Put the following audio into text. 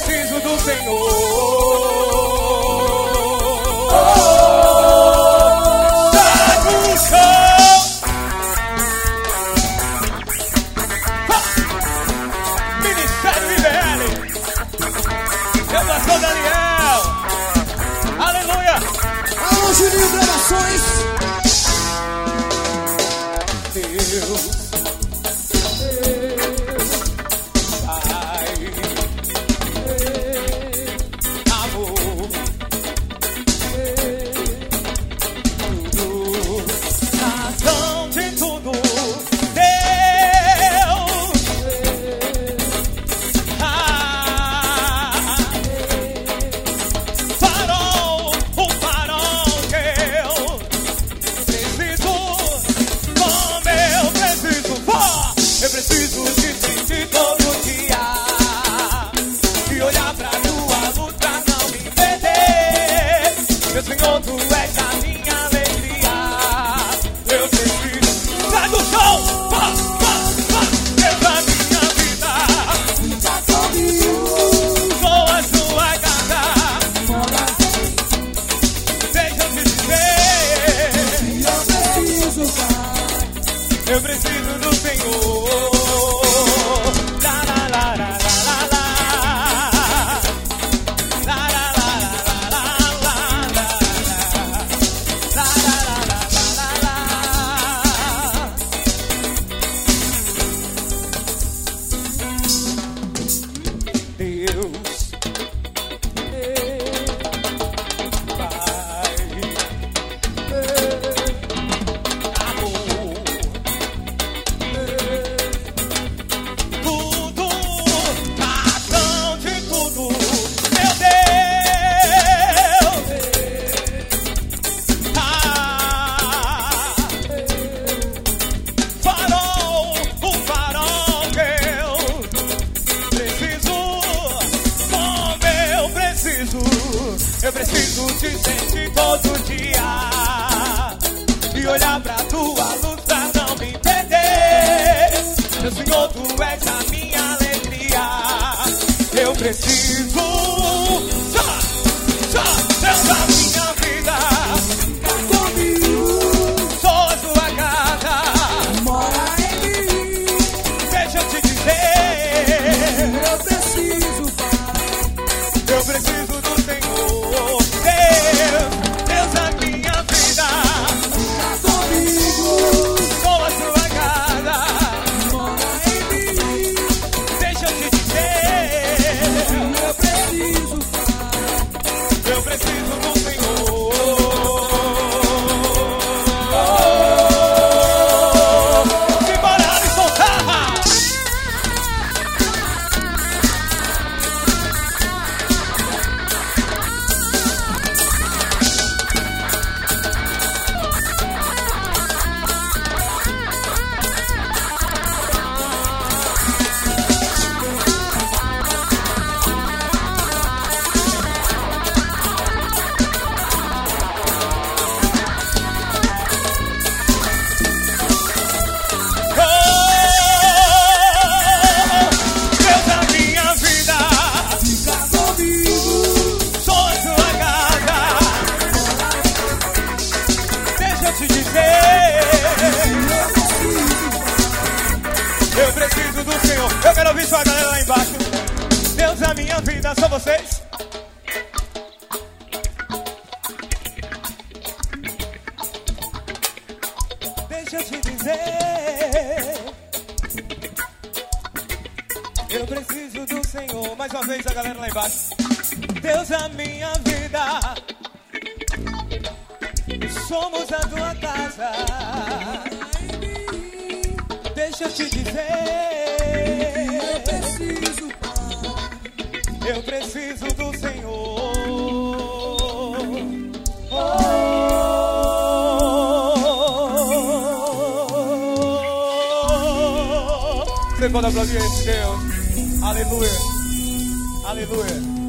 preciso do Senhor. Ministério IBL. Eu pastor Daniel. Aleluia. Alô, Juninho Gravações. Deus, Pai, amor, tudo, razão de tudo, Deus, farol, o farol que eu preciso. Eu preciso te sentir todo dia e olhar pra tua luz pra não me perder. Meu Senhor, tu és a minha alegria. Eu preciso. Sai do chão! Deus, a minha vida. Sou a sua casa. Deixa eu te dizer. Eu preciso do Senhor. Eu preciso te sentir todo dia e olhar pra tua luz pra não me perder. Meu Senhor, tu és a minha alegria. Eu preciso Deus da minha vida. Sou a sua casa. Mora em mim. Deixa eu te dizer. Eu preciso, Pai. Eu preciso do Senhor. Deus da minha vida. Tá comigo. Sou a sua casa. Mora em mim. Deixa eu te dizer. Eu preciso, Pai. Eu preciso do Senhor. Simbora, Alisson, Terra. Deus da minha vida. Fica comigo. Sou a sua casa. Deixa eu te dizer. Eu preciso do Senhor. Eu quero ouvir sua galera lá embaixo. Deus da minha vida, são vocês? Deixa eu te dizer. Eu preciso do Senhor. Mais uma vez a galera lá embaixo. Deus da minha vida. Somos a tua casa. Deixa eu te dizer. Eu preciso, Pai. Eu preciso do Senhor. Você pode aplaudir esse Deus. Aleluia. Aleluia.